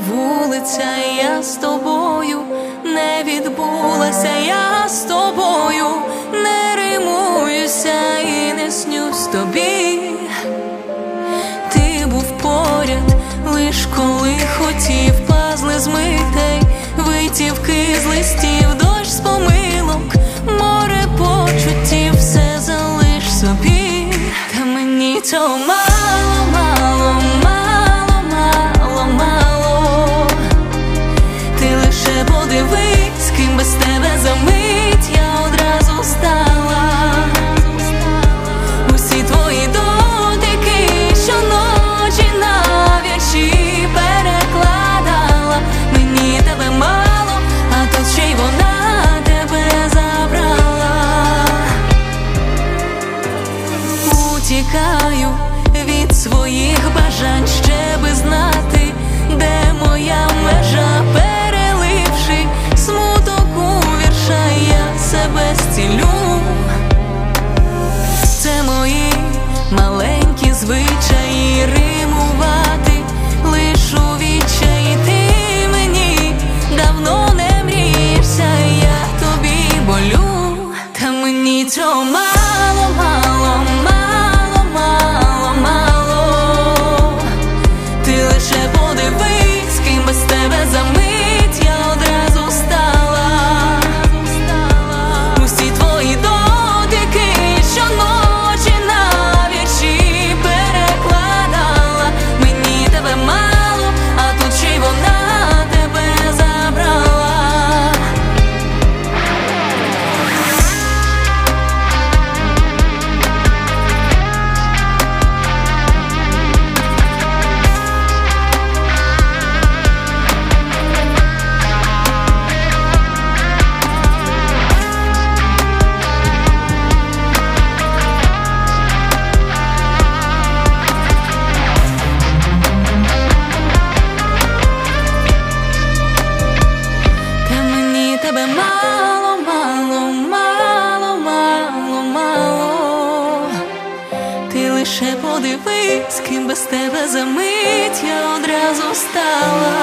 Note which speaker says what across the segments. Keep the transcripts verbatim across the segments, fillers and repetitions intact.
Speaker 1: вулиця, я з тобою, не відбулася я з тобою, не римуюся і не снюсь тобі. Ти був поряд, лиш коли хотів, пазли з митей, витівки з листів, дощ з помилок, море почуттів, все залиш собі. Та мені то мало, мало, мало, мало, мало. Ти лише подивись, ким без тебе за мить я одразу стала. Усі твої дотики щоночі на вірші перекладала. Мені тебе мало, а тут ще й вона тебе забрала. Утікаю від своїх бажань, ще би знати, де моя межа. Переливши смуток у вірша, я себе зцілю. Це мої маленькі звичаї, римувати лиш у відчаї. Ти мені давно не мрієшся, я тобі болю. Та мені то мало, мало, мало, мало, мало. Ти лише подивись, ким без тебе за мить я одразу стала. Усі твої дотики щоночі на вірші перекладала. Мені тебе мало, а тут ще й вона тебе забрала. Та мені тебе мало, мало, мало, мало, мало. Ти лише подивись, ким без тебе за мить я одразу стала.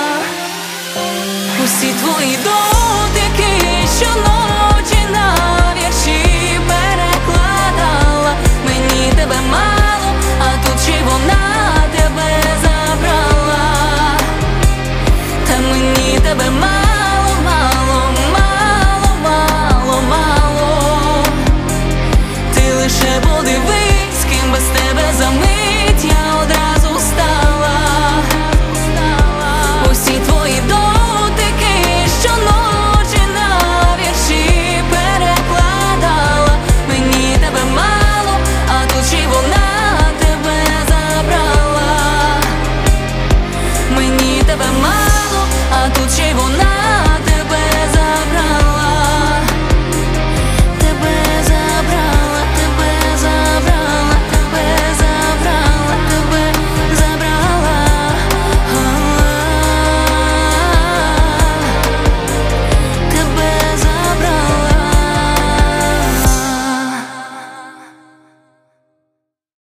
Speaker 1: Усі твої дотики щоночі на вірші перекладала. Мені тебе мало, а тут ще й вона тебе забрала. Та мені тебе мало, мало, мало, мало, мало. Ти лише подивись, ким без тебе за мить я одразу стала. Усі твої дотики щоночі на вірші перекладала. Мені тебе мало, а тут ще й вона тебе забрала. Мені тебе мало, а тут ще й вона